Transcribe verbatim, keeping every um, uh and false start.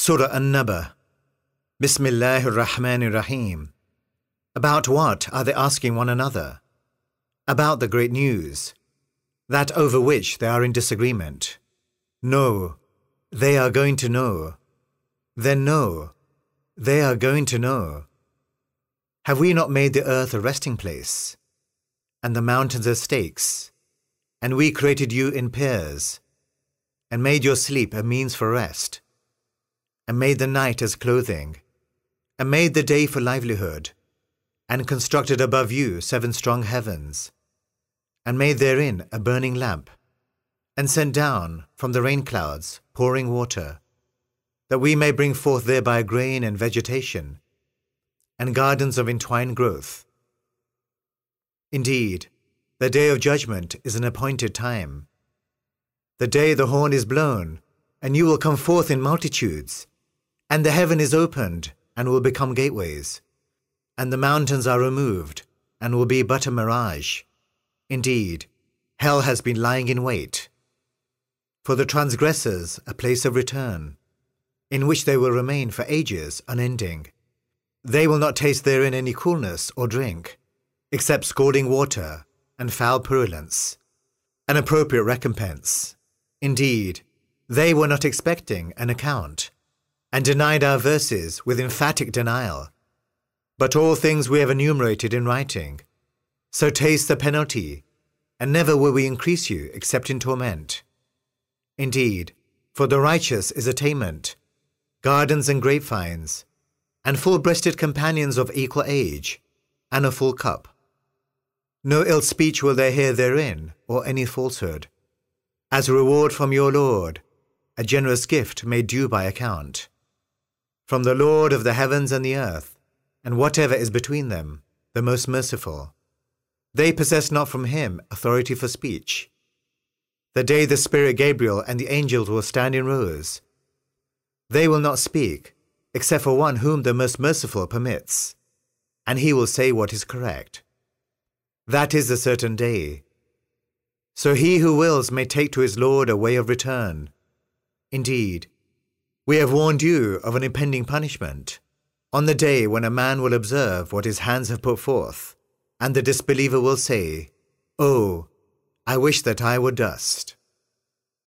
Surah An-Naba. Bismillahir Rahmanir Rahim. About what are they asking one another? About the great news, that over which they are in disagreement. No, they are going to know. Then no, they are going to know. Have we not made the earth a resting place, and the mountains as stakes, and we created you in pairs, and made your sleep a means for rest, and made the night as clothing, and made the day for livelihood, and constructed above you seven strong heavens, and made therein a burning lamp, and sent down from the rain clouds pouring water, that we may bring forth thereby grain and vegetation, and gardens of entwined growth. Indeed, the day of judgment is an appointed time. The day the horn is blown, and you will come forth in multitudes, and the heaven is opened, and will become gateways, and the mountains are removed, and will be but a mirage. Indeed, hell has been lying in wait for the transgressors, a place of return, in which they will remain for ages unending. They will not taste therein any coolness or drink, except scalding water and foul purulence, an appropriate recompense. Indeed, they were not expecting an account, and denied our verses with emphatic denial. But all things we have enumerated in writing. So taste the penalty, and never will we increase you except in torment. Indeed, for the righteous is attainment, gardens and grapevines, and full-breasted companions of equal age, and a full cup. No ill speech will they hear therein, or any falsehood. As a reward from your Lord, a generous gift made due by account. From the Lord of the heavens and the earth, and whatever is between them, the most merciful. They possess not from him authority for speech. The day the Spirit Gabriel and the angels will stand in rows. They will not speak, except for one whom the most merciful permits, and he will say what is correct. That is the certain day. So he who wills may take to his Lord a way of return. Indeed, we have warned you of an impending punishment, on the day when a man will observe what his hands have put forth, and the disbeliever will say, "Oh, I wish that I were dust."